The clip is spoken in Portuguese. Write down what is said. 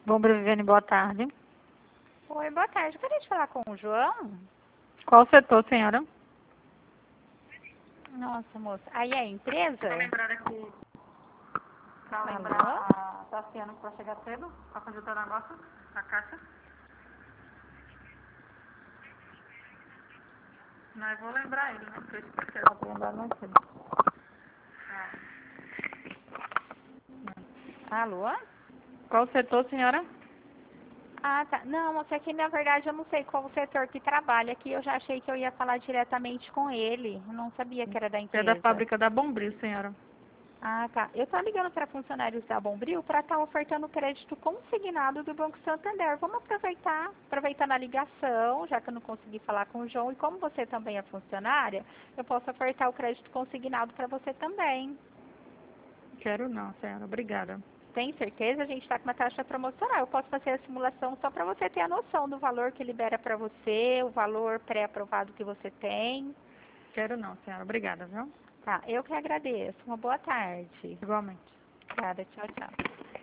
Bombril Viviane, boa tarde. Oi, boa tarde. Eu queria te falar com o João. Qual setor, senhora? Nossa, moça. Aí é a empresa? Pra lembrar aqui. Pra Alô? lembrar a Tassiana que vai chegar cedo, pra fazer o teu negócio, a caixa. Não, eu vou lembrar ele, né? Porque eu esqueci, ela vai lembrar mais cedo. Alô? Qual setor, senhora? Ah, tá. Não, moça, é que na verdade eu não sei qual setor que trabalha aqui. Eu já achei que eu ia falar diretamente com ele. Eu não sabia que era da É da empresa. fábrica da Bombril, senhora. Ah, tá. Eu tô ligando para funcionários da Bombril para estar ofertando crédito consignado do Banco Santander. Vamos aproveitando a ligação, já que eu não consegui falar com o João. E como você também é funcionária, eu posso ofertar o crédito consignado para você também. Quero não, senhora. Obrigada. Tem certeza? A gente está com uma taxa promocional. Eu posso fazer a simulação só para você ter a noção do valor que libera para você, o valor pré-aprovado que você tem. Quero não, senhora. Obrigada, viu? Tá, eu que agradeço. Uma boa tarde. Igualmente. Obrigada, tchau, tchau.